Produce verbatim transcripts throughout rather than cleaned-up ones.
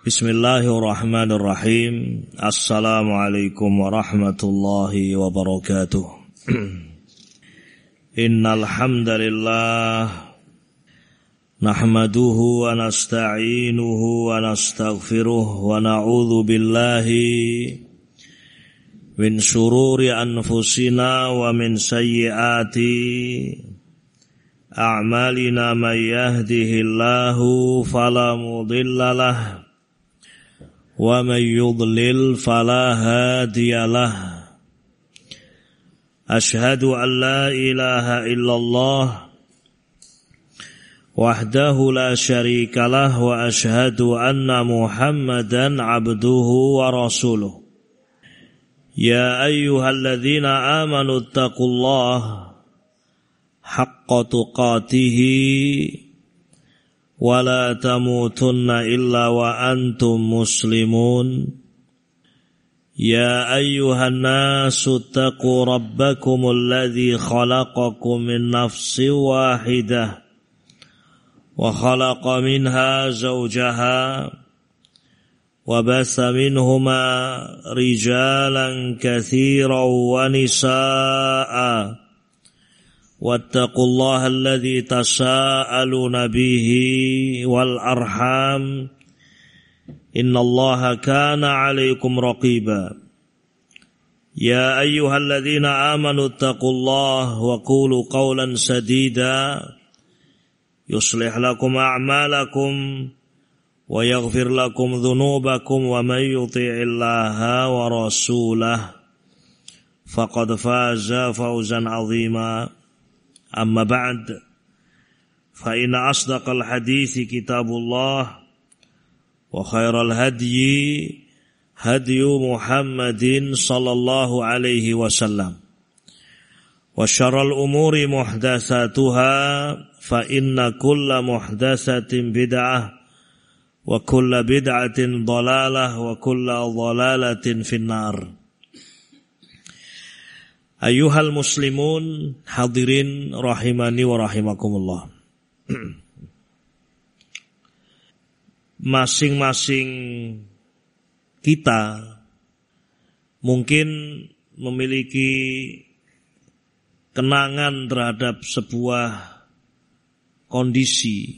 Bismillahirrahmanirrahim. Assalamualaikum warahmatullahi wabarakatuh. Innal hamdalillah nahmaduhu wa nasta'inuhu wa nastaghfiruh wa na'udzu billahi min shururi anfusina wa min sayyiati a'malina. May yahdihillahu fala mudilla lahu wa man yudlil fala hadiya lahu. Ashhadu an la ilaha illallah wahdahu la syarika lah wa ashhadu anna Muhammadan abduhu wa rasuluh. Ya ayyuhalladzina amanu taqullaha haqqa tuqatihi wa la tamutunna illa wa antum muslimun. Ya ayyuhan nasu taqu rabbakumul ladzi khalaqakum min nafsin wahidah wa khalaqa minha zawjaha wa basa minhuma rijalan katsiran wa nisaa'a. Wattaqullaha alladzi tasaaluna bihi wal arham innallaha kana 'alaikum raqiba. Ya ayyuhalladzina amanu taqullaha wa qulu qawlan sadida yuslih lakum a'malakum wa yaghfir lakum dhunubakum wa may yuti'illaha wa rasulahu faqad faza fawzan 'azima. Amma ba'd, fa inna asdaqal hadithi kitabullah wa khairal hadyi hadyu Muhammadin sallallahu alaihi wasallam wa syarrul umuri muhdatsatuha fa inna kulla muhdatsatin bid'ah wa kulla bid'atin dhalalah wa kulla dhalalatin finnar. Ayyuhal muslimun hadirin rahimani wa rahimakumullah. Masing-masing kita mungkin memiliki kenangan terhadap sebuah kondisi,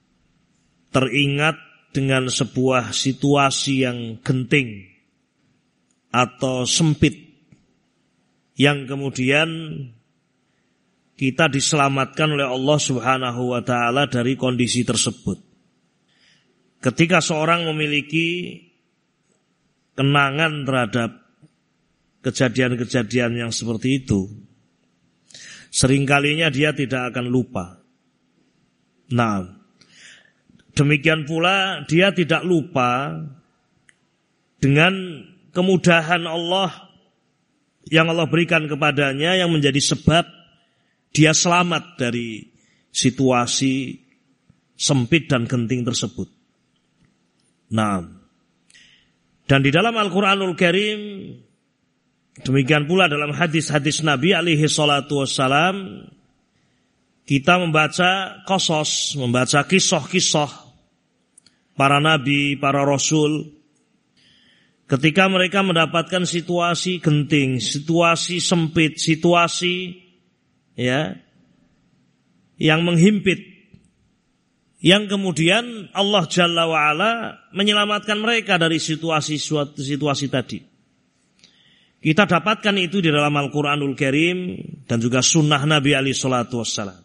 teringat dengan sebuah situasi yang genting atau sempit, yang kemudian kita diselamatkan oleh Allah Subhanahu wa ta'ala dari kondisi tersebut. Ketika seorang memiliki kenangan terhadap kejadian-kejadian yang seperti itu, seringkalinya dia tidak akan lupa. Nah, demikian pula dia tidak lupa dengan kemudahan Allah yang Allah berikan kepadanya, yang menjadi sebab dia selamat dari situasi sempit dan genting tersebut. Nah, dan di dalam Al-Quranul Karim, demikian pula dalam hadis-hadis Nabi alaihi salatu wassalam, kita membaca qasas, membaca kisah-kisah para nabi, para rasul, ketika mereka mendapatkan situasi genting, situasi sempit, situasi ya yang menghimpit, yang kemudian Allah Jalla wa'ala menyelamatkan mereka dari situasi-situasi tadi. Kita dapatkan itu di dalam Al-Quranul Karim dan juga sunnah Nabi alaihi salatu wassalam.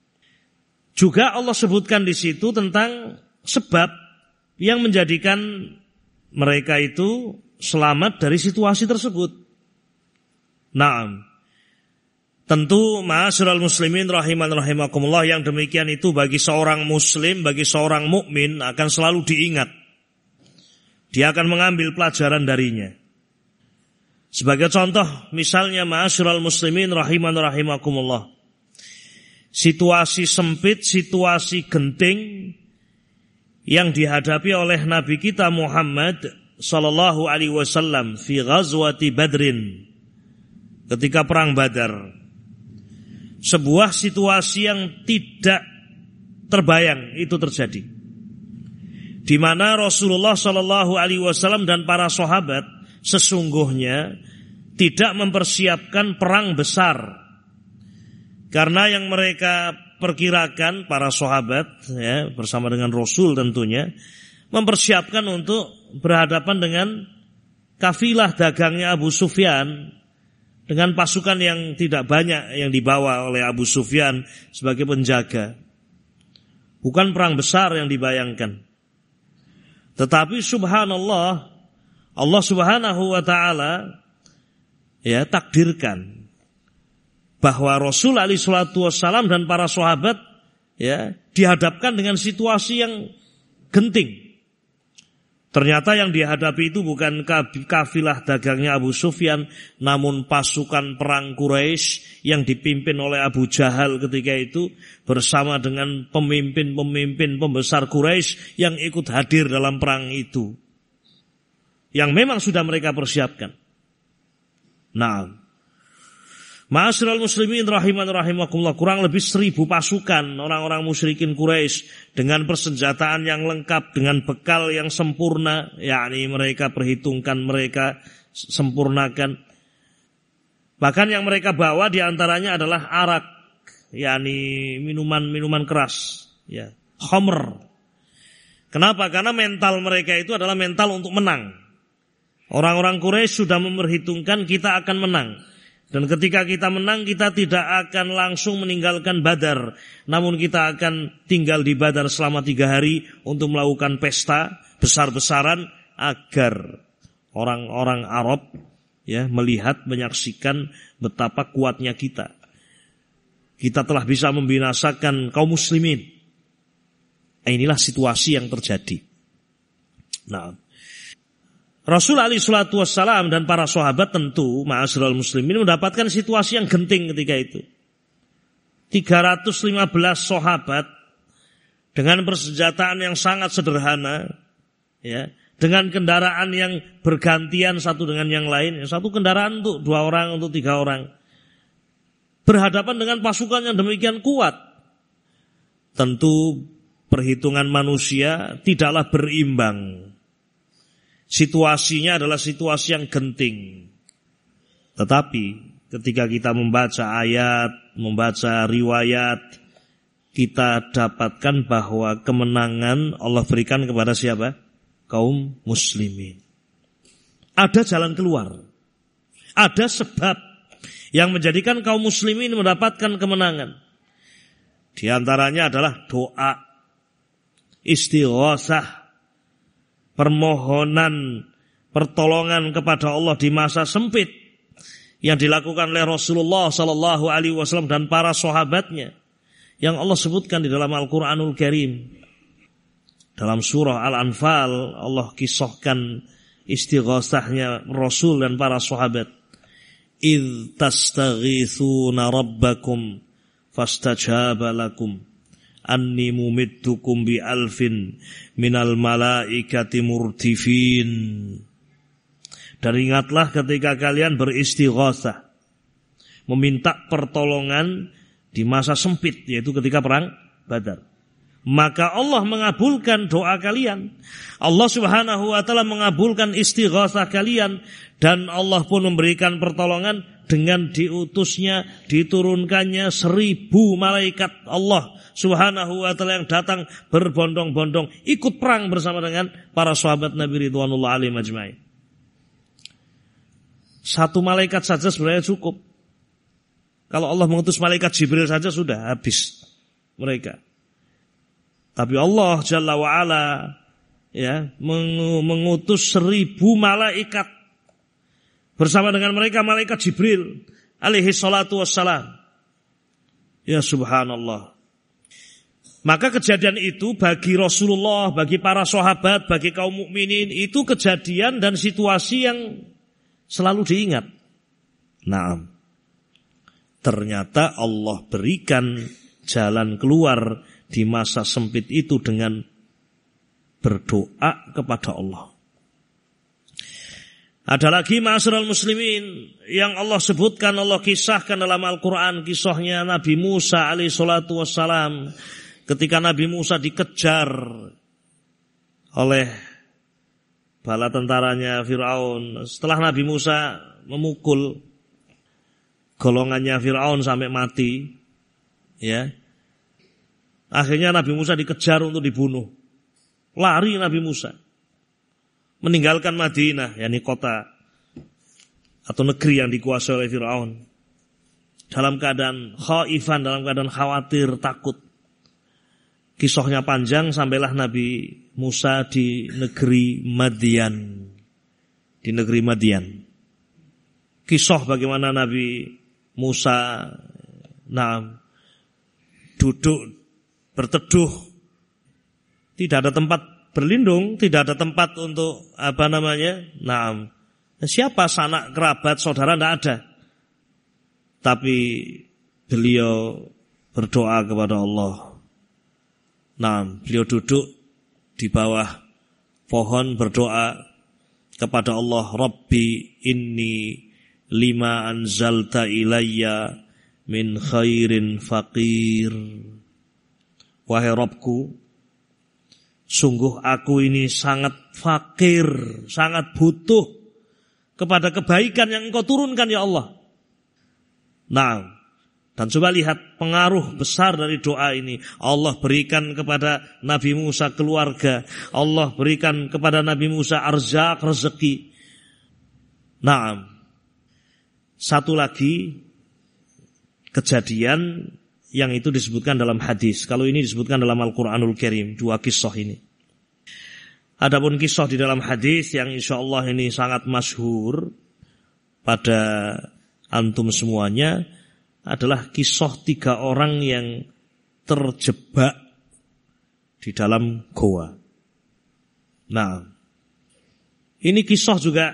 Juga Allah sebutkan di situ tentang sebab yang menjadikan mereka itu selamat dari situasi tersebut. Nah, tentu ma'asyiral muslimin rahiman rahimakumullah, yang demikian itu bagi seorang muslim, bagi seorang mukmin akan selalu diingat. Dia akan mengambil pelajaran darinya. Sebagai contoh, misalnya ma'asyiral muslimin rahiman rahimakumullah, situasi sempit, situasi genting yang dihadapi oleh Nabi kita Muhammad sallallahu alaihi wasallam fi ghazwati Badrin, ketika perang Badar. Sebuah situasi yang tidak terbayang itu terjadi. di mana Rasulullah Shallallahu Alaihi Wasallam dan para sahabat sesungguhnya tidak mempersiapkan perang besar, karena yang mereka perkirakan para sahabat ya, bersama dengan Rasul tentunya mempersiapkan untuk berhadapan dengan kafilah dagangnya Abu Sufyan dengan pasukan yang tidak banyak yang dibawa oleh Abu Sufyan sebagai penjaga. Bukan perang besar yang dibayangkan. Tetapi subhanallah, Allah Subhanahu wa taala ya takdirkan bahwa Rasul alaihi salatu wassalam dan para sahabat ya dihadapkan dengan situasi yang genting. Ternyata yang dihadapi itu bukan kafilah dagangnya Abu Sufyan, namun pasukan perang Quraisy yang dipimpin oleh Abu Jahal ketika itu bersama dengan pemimpin-pemimpin pembesar Quraisy yang ikut hadir dalam perang itu, yang memang sudah mereka persiapkan. Nah, ma'asyiral muslimin rahiman rahimakumullah, kurang lebih seribu pasukan orang-orang musyrikin Quraisy dengan persenjataan yang lengkap, dengan bekal yang sempurna, yakni mereka perhitungkan, mereka sempurnakan. Bahkan yang mereka bawa diantaranya adalah arak, yakni minuman-minuman keras, ya, khamr. Kenapa? Karena mental mereka itu adalah mental untuk menang. Orang-orang Quraisy sudah memperhitungkan kita akan menang. Dan ketika kita menang, kita tidak akan langsung meninggalkan Badar, namun kita akan tinggal di Badar selama tiga hari untuk melakukan pesta besar-besaran agar orang-orang Arab ya melihat, menyaksikan betapa kuatnya kita. Kita telah bisa membinasakan kaum muslimin. Inilah situasi yang terjadi. Nah, Rasul alaihi salatu wassalam dan para sahabat tentu ma'asyiral muslimin mendapatkan situasi yang genting ketika itu. tiga ratus lima belas sahabat dengan persenjataan yang sangat sederhana, ya, dengan kendaraan yang bergantian satu dengan yang lain, satu kendaraan untuk dua orang, untuk tiga orang, berhadapan dengan pasukan yang demikian kuat. Tentu perhitungan manusia tidaklah berimbang. Situasinya adalah situasi yang genting. Tetapi ketika kita membaca ayat, membaca riwayat, kita dapatkan bahwa kemenangan Allah berikan kepada siapa? Kaum muslimin. Ada jalan keluar. Ada sebab yang menjadikan kaum muslimin mendapatkan kemenangan. Di antaranya adalah doa, istighosah, permohonan pertolongan kepada Allah di masa sempit yang dilakukan oleh Rasulullah sallallahu alaihi wasallam dan para sahabatnya yang Allah sebutkan di dalam Al-Qur'anul Karim. Dalam surah Al-Anfal Allah kisahkan istighosahnya Rasul dan para sahabat. Idz tastaghitsuna rabbakum fastajaba lakum anni mumiddukum bi alfin minal malaikati murtifin. Dan ingatlah ketika kalian beristighosah, meminta pertolongan di masa sempit, yaitu ketika perang Badar, maka Allah mengabulkan doa kalian. Allah Subhanahu wa taala mengabulkan istighosah kalian, dan Allah pun memberikan pertolongan dengan diutusnya, diturunkannya seribu malaikat Allah Subhanahu wa taala yang datang berbondong-bondong ikut perang bersama dengan para sahabat Nabi ridwanullah alaihim ajmain. Satu malaikat saja sebenarnya cukup. Kalau Allah mengutus malaikat Jibril saja sudah habis mereka. Tapi Allah Jalla wa'ala ya, mengutus seribu malaikat bersama dengan mereka malaikat Jibril alaihi salatu wassalam. Ya subhanallah. Maka kejadian itu bagi Rasulullah, bagi para sahabat, bagi kaum mukminin itu kejadian dan situasi yang selalu diingat. Nah, ternyata Allah berikan jalan keluar di masa sempit itu dengan berdoa kepada Allah. Ada lagi ma'asyiral muslimin yang Allah sebutkan, Allah kisahkan dalam Al-Quran, kisahnya Nabi Musa alaihi salatu wassalam. Ketika Nabi Musa dikejar oleh bala tentaranya Fir'aun. Setelah Nabi Musa memukul golongannya Fir'aun sampai mati, ya, akhirnya Nabi Musa dikejar untuk dibunuh. Lari Nabi Musa, meninggalkan Madinah, yakni kota atau negeri yang dikuasai oleh Fir'aun, dalam keadaan khaifan, dalam keadaan khawatir, takut. Kisahnya panjang, sampailah Nabi Musa di negeri Madian. Di negeri Madian. Kisah bagaimana Nabi Musa nah, duduk berteduh, tidak ada tempat berlindung, tidak ada tempat untuk apa namanya, nah, siapa sanak kerabat saudara, tidak ada. Tapi beliau berdoa kepada Allah. Nah, beliau duduk di bawah pohon berdoa kepada Allah, Rabbi inni lima anzalta ilayya min khairin faqir. Wahai Rabbku, sungguh aku ini sangat fakir, sangat butuh kepada kebaikan yang Engkau turunkan ya Allah. Nah, dan coba lihat pengaruh besar dari doa ini. Allah berikan kepada Nabi Musa keluarga. Allah berikan kepada Nabi Musa arzak, rezeki. Nah, satu lagi kejadian yang itu disebutkan dalam hadis. Kalau ini disebutkan dalam Al-Quranul Karim. Dua kisah ini. Adapun kisah di dalam hadis yang insya Allah ini sangat masyhur pada antum semuanya, adalah kisah tiga orang yang terjebak di dalam goa. Nah, ini kisah juga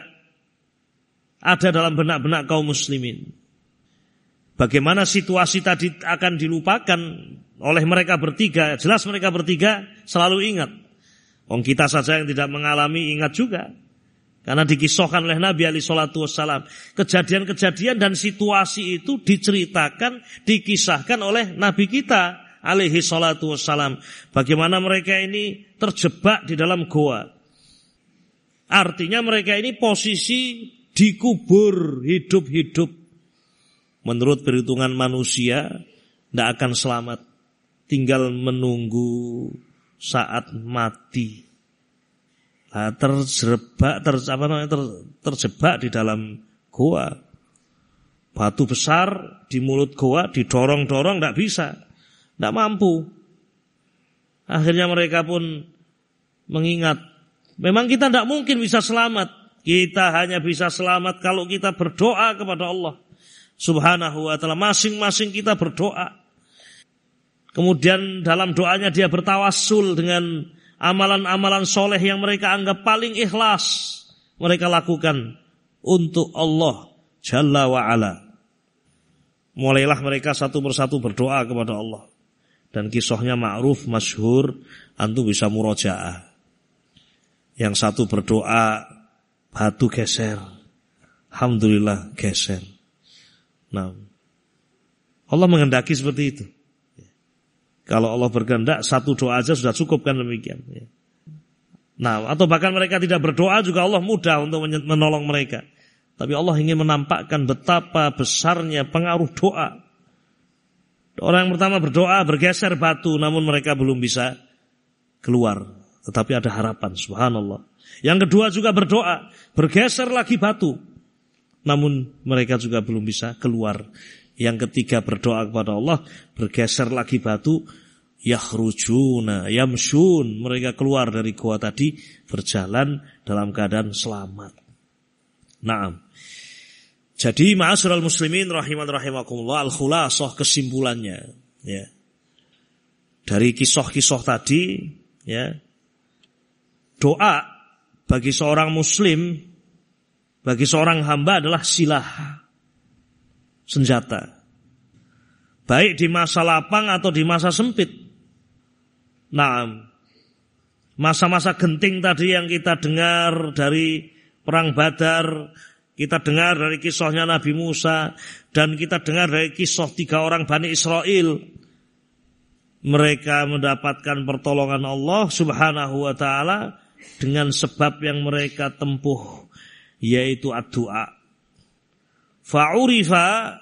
ada dalam benak-benak kaum muslimin. Bagaimana situasi tadi akan dilupakan oleh mereka bertiga. Jelas mereka bertiga selalu ingat. Wong kita saja yang tidak mengalami ingat juga. Karena dikisahkan oleh Nabi alaihi salatu wassalam. Kejadian-kejadian dan situasi itu diceritakan, dikisahkan oleh Nabi kita alaihi salatu wassalam. Bagaimana mereka ini terjebak di dalam goa. Artinya mereka ini posisi dikubur hidup-hidup. Menurut perhitungan manusia, tidak akan selamat. Tinggal menunggu saat mati. Nah, terjebak, ter, apa namanya, ter, terjebak di dalam goa. Batu besar di mulut goa, didorong-dorong, tidak bisa, tidak mampu. Akhirnya mereka pun mengingat, memang kita tidak mungkin bisa selamat. Kita hanya bisa selamat kalau kita berdoa kepada Allah Subhanahu wa ta'ala. Masing-masing kita berdoa. Kemudian dalam doanya dia bertawassul dengan amalan-amalan soleh yang mereka anggap paling ikhlas mereka lakukan untuk Allah Jalla wa'ala. Mulailah mereka satu persatu berdoa kepada Allah. Dan kisahnya ma'ruf, masyhur, antum bisa murojaah. Yang satu berdoa, batu geser. Alhamdulillah geser. Nah, Allah menghendaki seperti itu. Kalau Allah berkehendak, satu doa aja sudah cukup kan demikian. Nah, atau bahkan mereka tidak berdoa juga Allah mudah untuk menolong mereka. Tapi Allah ingin menampakkan betapa besarnya pengaruh doa. Orang yang pertama berdoa, bergeser batu, namun mereka belum bisa keluar. Tetapi ada harapan, subhanallah. Yang kedua juga berdoa, bergeser lagi batu, namun mereka juga belum bisa keluar. Yang ketiga berdoa kepada Allah, bergeser lagi batu, yakhrujuna yamshun, mereka keluar dari gua tadi berjalan dalam keadaan selamat. Naam. Jadi ma'asyiral muslimin rahiman rahimakumullah, al-khulasah kesimpulannya ya. Dari kisah-kisah tadi ya. Doa bagi seorang muslim, bagi seorang hamba adalah silah, senjata. Baik di masa lapang atau di masa sempit. Nah, masa-masa genting tadi yang kita dengar dari perang Badar, kita dengar dari kisahnya Nabi Musa, dan kita dengar dari kisah tiga orang Bani Israel. Mereka mendapatkan pertolongan Allah Subhanahu wa ta'ala dengan sebab yang mereka tempuh, yaitu ad-du'a. Fa'urifa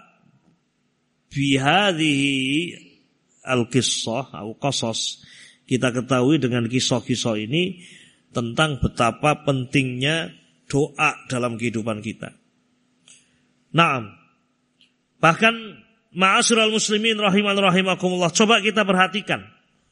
bihadhihi al-qissah atau qasas. Kita ketahui dengan kisah-kisah ini tentang betapa pentingnya doa dalam kehidupan kita. Naam. Bahkan ma'asyiral muslimin rahiman rahimakumullah, coba kita perhatikan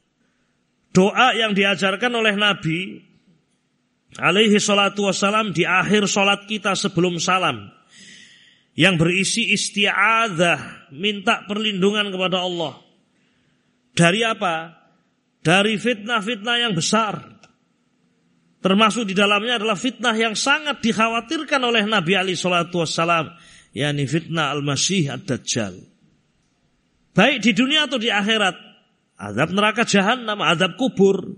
doa yang diajarkan oleh Nabi alaihi salatu wassalam di akhir salat kita sebelum salam, yang berisi isti'adzah, minta perlindungan kepada Allah. Dari apa? Dari fitnah-fitnah yang besar. Termasuk di dalamnya adalah fitnah yang sangat dikhawatirkan oleh Nabi alaihi salatu wassalam, yakni fitnah al-Masih ad-Dajjal. Baik di dunia atau di akhirat. Azab neraka jahanam, azab kubur.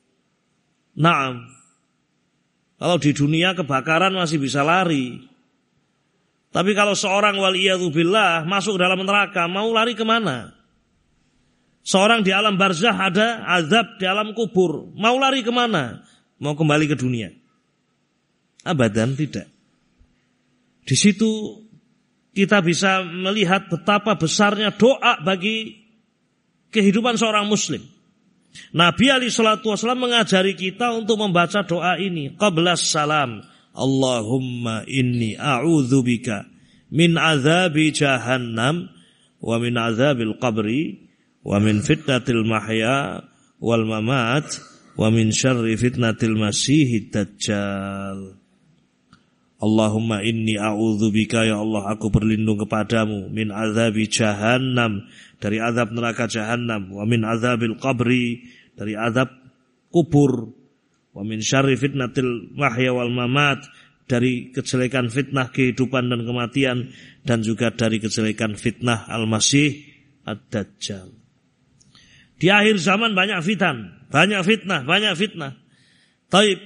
Naam. Kalau di dunia kebakaran masih bisa lari. Tapi kalau seorang waliyadzubillah masuk dalam neraka, mau lari kemana? Seorang di alam barzah ada azab di alam kubur, mau lari kemana? Mau kembali ke dunia? Abadan tidak. Di situ kita bisa melihat betapa besarnya doa bagi kehidupan seorang muslim. Nabi alaihi salatu wasallam mengajari kita untuk membaca doa ini qablas salam. Allahumma inni a'udzubika min azabi jahannam wa min azabil qabri wa min fitnatil mahya wal mamat wa min syarri fitnatil masihid dajjal. Allahumma inni a'udzubika, ya Allah aku berlindung kepadamu, min azabi jahannam, dari azab neraka jahannam, wa min azabil qabri, dari azab kubur, wa min syarri fitnatil mahya wal mamat, dari kejelekan fitnah kehidupan dan kematian, dan juga dari kejelekan fitnah al-masih ad-dajjal. Di akhir zaman banyak fitan, banyak fitnah, banyak fitnah. Taib,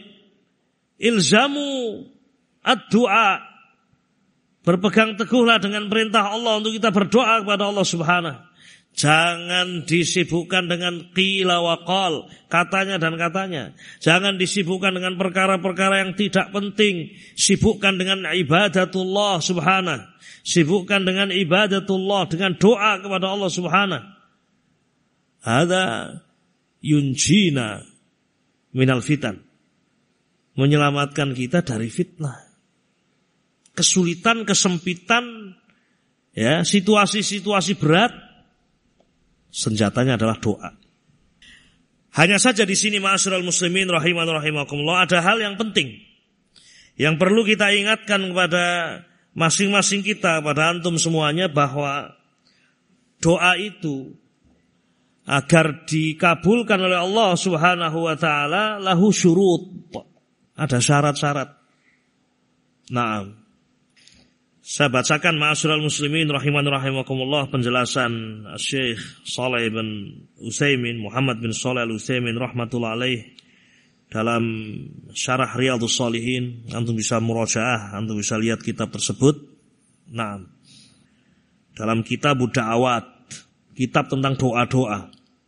ilzamu ad-du'a, berpegang teguhlah dengan perintah Allah untuk kita berdoa kepada Allah Subhanahu. Jangan disibukkan dengan qila wa qal, katanya dan katanya. Jangan disibukkan dengan perkara-perkara yang tidak penting. Sibukkan dengan ibadatullah Subhanahu. Sibukkan dengan ibadatullah, dengan doa kepada Allah Subhanahu. Hadza yunjina minal fitan, menyelamatkan kita dari fitnah, kesulitan, kesempitan, ya, situasi-situasi berat. Senjatanya adalah doa. Hanya saja di sini ma'asyiral muslimin rahiman rahimakumullah, ada hal yang penting yang perlu kita ingatkan kepada masing-masing kita, pada antum semuanya, bahwa doa itu agar dikabulkan oleh Allah Subhanahu wa taala lahu syurut. Ada syarat-syarat. Naam. Saya bacakan ma'asyiral muslimin rahiman rahimakumullah penjelasan Syekh Shalih bin Utsaimin, Muhammad bin Shalih Al-Utsaimin rahmatullah alaih dalam syarah Riyadhus Shalihin. Antum bisa murajaah, antum bisa lihat kitab tersebut. Naam. Dalam kitab Da'awat, kitab tentang doa-doa.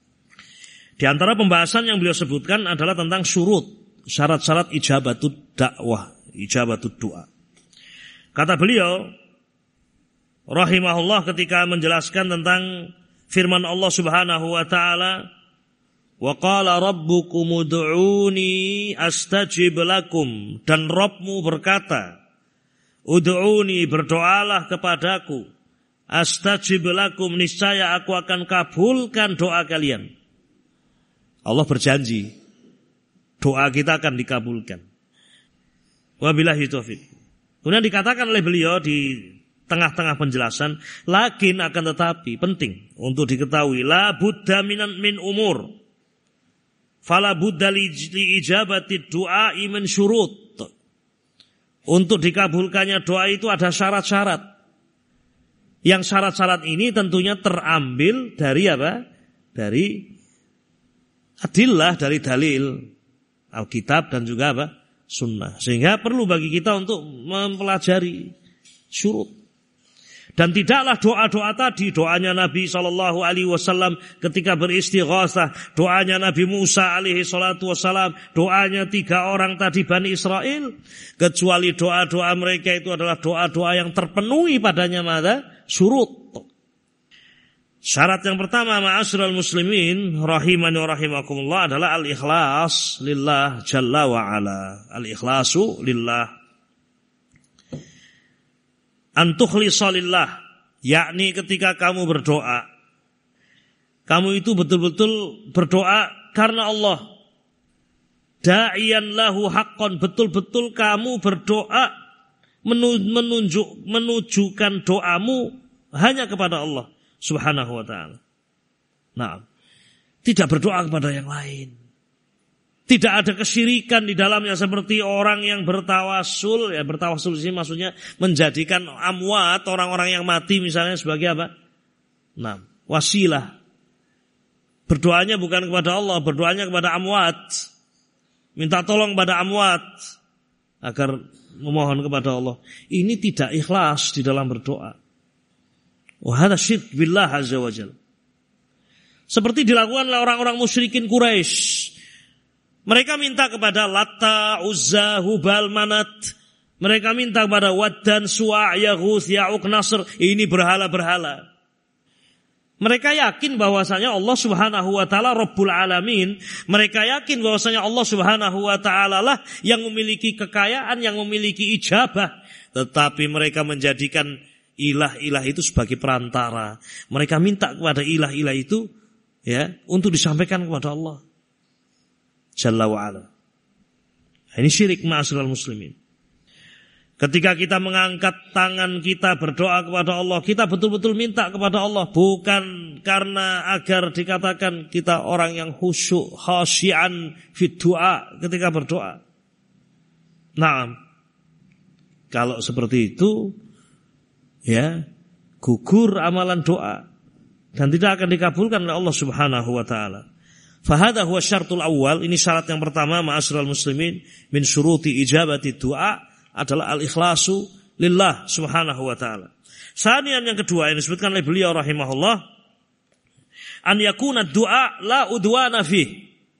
Di antara pembahasan yang beliau sebutkan adalah tentang syurut, syarat-syarat ijabatud dakwah, ijabatud doa. Kata beliau rahimahullah ketika menjelaskan tentang firman Allah Subhanahu wa taala, wa qala rabbukum ud'uni astajib lakum, dan Rabbmu berkata, ud'uni, berdoalah kepadaku, astajib lakum, niscaya aku akan kabulkan doa kalian. Allah berjanji doa kita akan dikabulkan. Wabillahi taufiq. Kemudian dikatakan oleh beliau di tengah-tengah penjelasan, lakin akan tetapi penting untuk diketahui, la budda minan min umur, fala budda li ijabati du'a min syurut. Untuk dikabulkannya doa itu ada syarat-syarat. Yang syarat-syarat ini tentunya terambil dari apa? Dari adillah, dari dalil Alkitab dan juga apa? Sunnah. Sehingga perlu bagi kita untuk mempelajari syurut. Dan tidaklah doa-doa tadi, doanya Nabi shallallahu alaihi wasallam ketika beristighatsah, doanya Nabi Musa alaihi salatu wasallam, doanya tiga orang tadi Bani Israel, kecuali doa-doa mereka itu adalah doa-doa yang terpenuhi padanya mada? Syurut. Syarat yang pertama, ma'asyiral muslimin rahimani wa rahimakumullah, adalah al-ikhlas lillah jalla wa ala. Al-ikhlasu lillah. Antukhlisa lillah, yakni ketika kamu berdoa, kamu itu betul-betul berdoa karena Allah. Da'iyan lahu haqqan, betul-betul kamu berdoa menunjuk menujukan doamu hanya kepada Allah Subhanahu wa taala. Nah, tidak berdoa kepada yang lain. Tidak ada kesyirikan di dalamnya seperti orang yang bertawasul. Ya, bertawasul ini maksudnya menjadikan amwat, orang-orang yang mati misalnya, sebagai apa? Nah, wasilah. Berdoanya bukan kepada Allah, berdoanya kepada amwat. Minta tolong kepada amwat agar memohon kepada Allah. Ini tidak ikhlas di dalam berdoa. Wa hadza syirk billah azza wa jalla. Seperti dilakukan oleh orang-orang musyrikin Quraisy. Mereka minta kepada Latta, Uzza, Hubal, Manat. Mereka minta kepada Waddan, Suwa', Yaghuth, Ya'uq, Nasr. Ini berhala-berhala. Mereka yakin bahwasanya Allah Subhanahu wa taala Rabbul Alamin. Mereka yakin bahwasanya Allah Subhanahu wa taala lah yang memiliki kekayaan, yang memiliki ijabah. Tetapi mereka menjadikan ilah-ilah itu sebagai perantara. Mereka minta kepada ilah-ilah itu, ya, untuk disampaikan kepada Allah Jalla wa'ala. Ini syirik ma'asyiral muslimin. Ketika kita mengangkat tangan kita berdoa kepada Allah, kita betul-betul minta kepada Allah, bukan karena agar dikatakan kita orang yang khusyuk, khasyian fi du'a ketika berdoa. Nah, kalau seperti itu, ya, gugur amalan doa dan tidak akan dikabulkan oleh Allah Subhanahu wa taala. Fahada huwa syartul awal, ini syarat yang pertama ma'asyiral muslimin min syuruti ijabati du'a adalah al-ikhlasu lillah Subhanahu wa taala. Sanian yang kedua yang disebutkan oleh beliau rahimahullah, an yakuna du'a la udwana fih.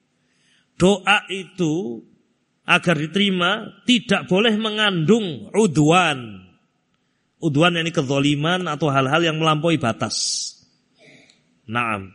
Doa itu agar diterima tidak boleh mengandung udwan. Udwan ini kezaliman atau hal-hal yang melampaui batas. Naam.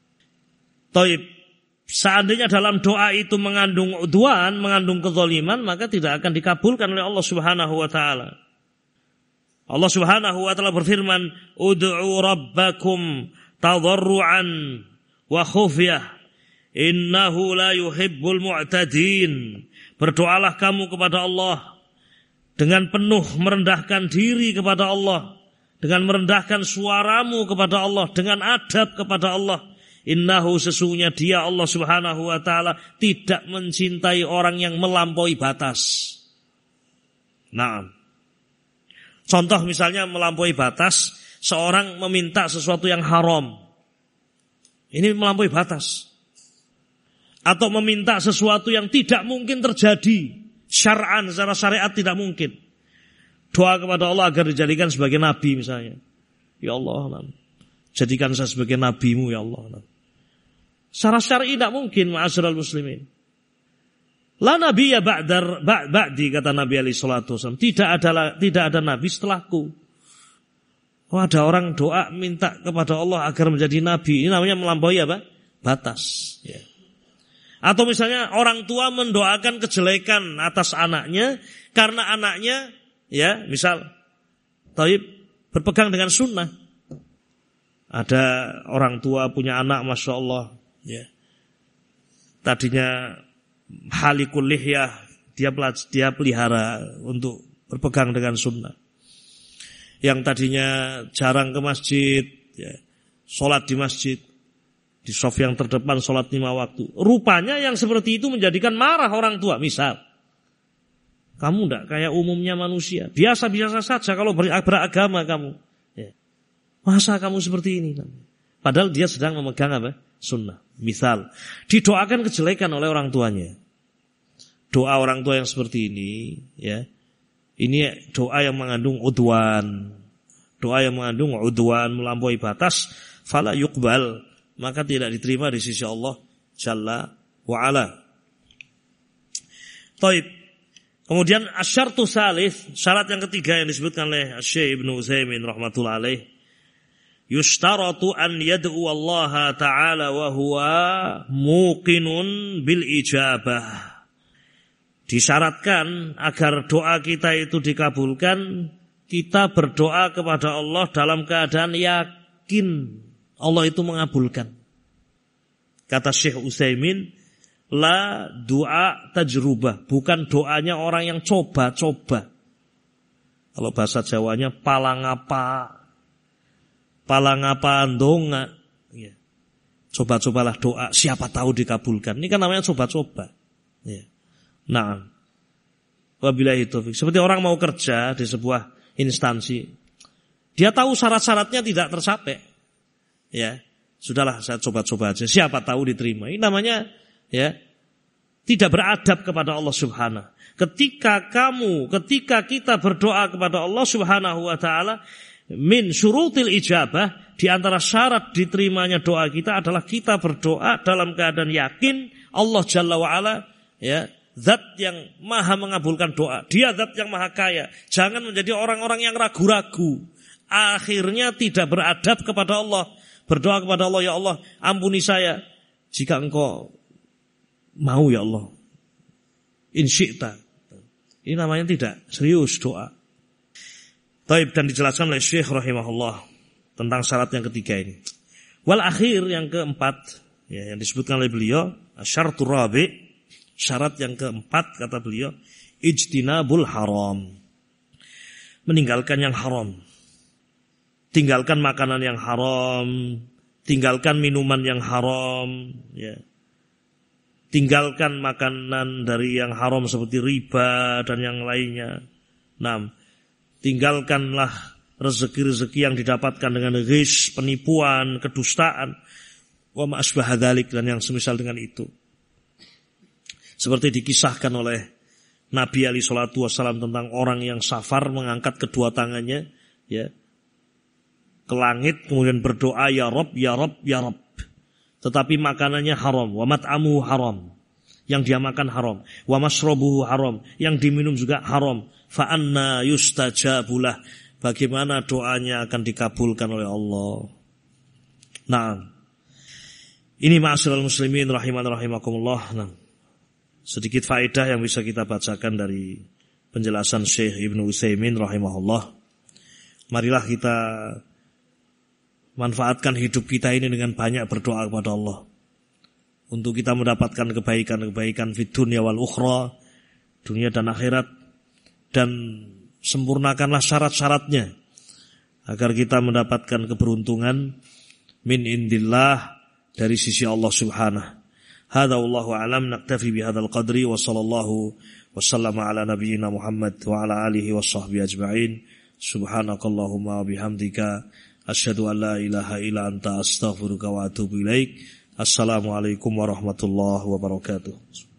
Taib. Seandainya dalam doa itu mengandung udwan, mengandung kezaliman, maka tidak akan dikabulkan oleh Allah Subhanahu wa taala. Allah Subhanahu wa taala berfirman, "Ud'u rabbakum tadarruan wa khufyah, innahu la yuhibbul mu'tadin." Berdoalah kamu kepada Allah dengan penuh merendahkan diri kepada Allah, dengan merendahkan suaramu kepada Allah, dengan adab kepada Allah. Innahu, sesungguhnya dia Allah Subhanahu wa taala tidak mencintai orang yang melampaui batas. Nah, contoh misalnya melampaui batas, seorang meminta sesuatu yang haram. Ini melampaui batas. Atau meminta sesuatu yang tidak mungkin terjadi. Syar'an, secara syariat tidak mungkin. Doa kepada Allah agar dijadikan sebagai nabi misalnya. Ya Allah, jadikan saya sebagai nabimu ya Allah. Secara syar'i tidak mungkin ma'asyiral muslimin. La nabiyya ba'dar ba'di, kata Nabi alaihi salatu wasallam. Tidak ada tidak ada nabi setelahku. Oh, ada orang doa minta kepada Allah agar menjadi nabi. Ini namanya melampaui apa? Batas, ya. Atau misalnya orang tua mendoakan kejelekan atas anaknya karena anaknya, ya, misal taib berpegang dengan sunnah. Ada orang tua punya anak, masya Allah, ya, tadinya halikul lihyah, dia dia pelihara untuk berpegang dengan sunnah. Yang tadinya jarang ke masjid, ya, sholat di masjid, di shaf yang terdepan sholat lima waktu. Rupanya yang seperti itu menjadikan marah orang tua. Misal, kamu tidak kayak umumnya manusia, biasa-biasa saja kalau beragama kamu. Ya. Masa kamu seperti ini? Padahal dia sedang memegang apa? Sunnah. Misal, didoakan kejelekan oleh orang tuanya. Doa orang tua yang seperti ini, ya, ini doa yang mengandung udwan, doa yang mengandung udwan, melampaui batas, fala yuqbal, maka tidak diterima di sisi Allah Jalla wa Ala. Taib. Kemudian asyartu salith, syarat yang ketiga yang disebutkan oleh Syekh Ibnu Utsaimin rahmatullah alaih, yushtaratu an yad'u Allah ta'ala wa huwa muqinun bil ijabah. Disyaratkan agar doa kita itu dikabulkan, kita berdoa kepada Allah dalam keadaan yakin Allah itu mengabulkan. Kata Syekh Utsaimin, la doa tajrubah, bukan doanya orang yang coba-coba. Kalau bahasa Jawanya palangapa, palangapa ndonga. Ya. Coba-cobalah doa, siapa tahu dikabulkan. Ini kan namanya coba-coba. Ya. Nah, wabillahi taufik. Seperti orang mau kerja di sebuah instansi, dia tahu syarat-syaratnya tidak tercapai. Ya, sudahlah saya coba-coba aja. Siapa tahu diterima. Ini namanya ya tidak beradab kepada Allah Subhanahu. Ketika kamu, ketika kita berdoa kepada Allah Subhanahu wa taala, min syurutil ijabah, di antara syarat diterimanya doa kita adalah kita berdoa dalam keadaan yakin Allah Jalla wa Ala ya, zat yang maha mengabulkan doa. Dia zat yang maha kaya. Jangan menjadi orang-orang yang ragu-ragu. Akhirnya tidak beradab kepada Allah. Berdoa kepada Allah, ya Allah, ampuni saya jika engkau mau ya Allah. In syi'ta. Ini namanya tidak serius doa. Taib, dan dijelaskan oleh Syekh rahimahullah tentang syarat yang ketiga ini. Wal akhir yang keempat, ya, yang disebutkan oleh beliau, asyartu rabi'. Syarat yang keempat kata beliau, ijtinabul haram. Meninggalkan yang haram. Tinggalkan makanan yang haram, tinggalkan minuman yang haram, ya. Tinggalkan makanan dari yang haram seperti riba dan yang lainnya. Nah, tinggalkanlah rezeki-rezeki yang didapatkan dengan ghish, penipuan, kedustaan, wa ma asbaha dzalik, dan yang semisal dengan itu. Seperti dikisahkan oleh Nabi alaihi salatu wasallam tentang orang yang safar mengangkat kedua tangannya ya ke langit kemudian berdoa ya Rabb ya Rabb ya Rabb, tetapi makanannya haram, wa mat'amuhu haram, yang dia makan haram, wa masrabuhu haram, yang diminum juga haram, fa anna yustajabulah, bagaimana doanya akan dikabulkan oleh Allah. Nah, ini ma'asyiral muslimin rahiman rahimakumullah. Nah, sedikit faedah yang bisa kita bacakan dari penjelasan Syekh Ibnu Utsaimin rahimahullah. Marilah kita manfaatkan hidup kita ini dengan banyak berdoa kepada Allah, untuk kita mendapatkan kebaikan-kebaikan fid dunya wal ukhra, dunia dan akhirat, dan sempurnakanlah syarat-syaratnya agar kita mendapatkan keberuntungan min indillah, dari sisi Allah Subhanahu. Hadza wallahu a'lam, naktafi bihadzal qadri wa sallallahu wasallama ala nabiyyina Muhammad wa ala alihi washabbihi ajma'in. Subhanakallahumma wa bihamdika asyhadu an la ilaha illa anta astaghfiruka wa atubu ilaik. Assalamualaikum warahmatullahi wabarakatuh.